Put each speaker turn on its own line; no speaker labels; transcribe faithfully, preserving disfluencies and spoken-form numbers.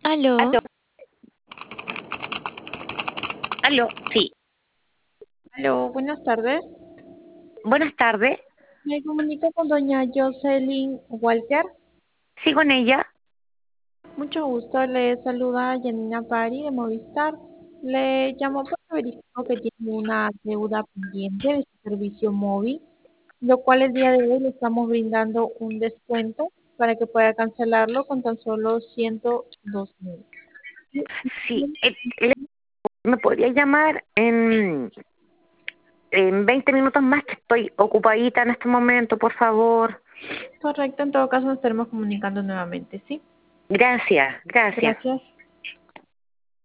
Aló,
Aló, aló, sí.
Aló, buenas tardes.
Buenas tardes.
Me comunico con doña Jocelyn Walker.
Sí, con ella.
Mucho gusto, le saluda Janina Pari de Movistar. Le llamo porque verifico que tiene una deuda pendiente de su servicio móvil, lo cual el día de hoy le estamos brindando un descuento para que pueda cancelarlo con tan solo ciento dos mil.
Sí. eh, le- ¿Me podría llamar en, en veinte minutos más que estoy ocupadita en este momento, por favor?
Correcto, en todo caso nos estaremos comunicando nuevamente, ¿sí?
Gracias, gracias.
Gracias.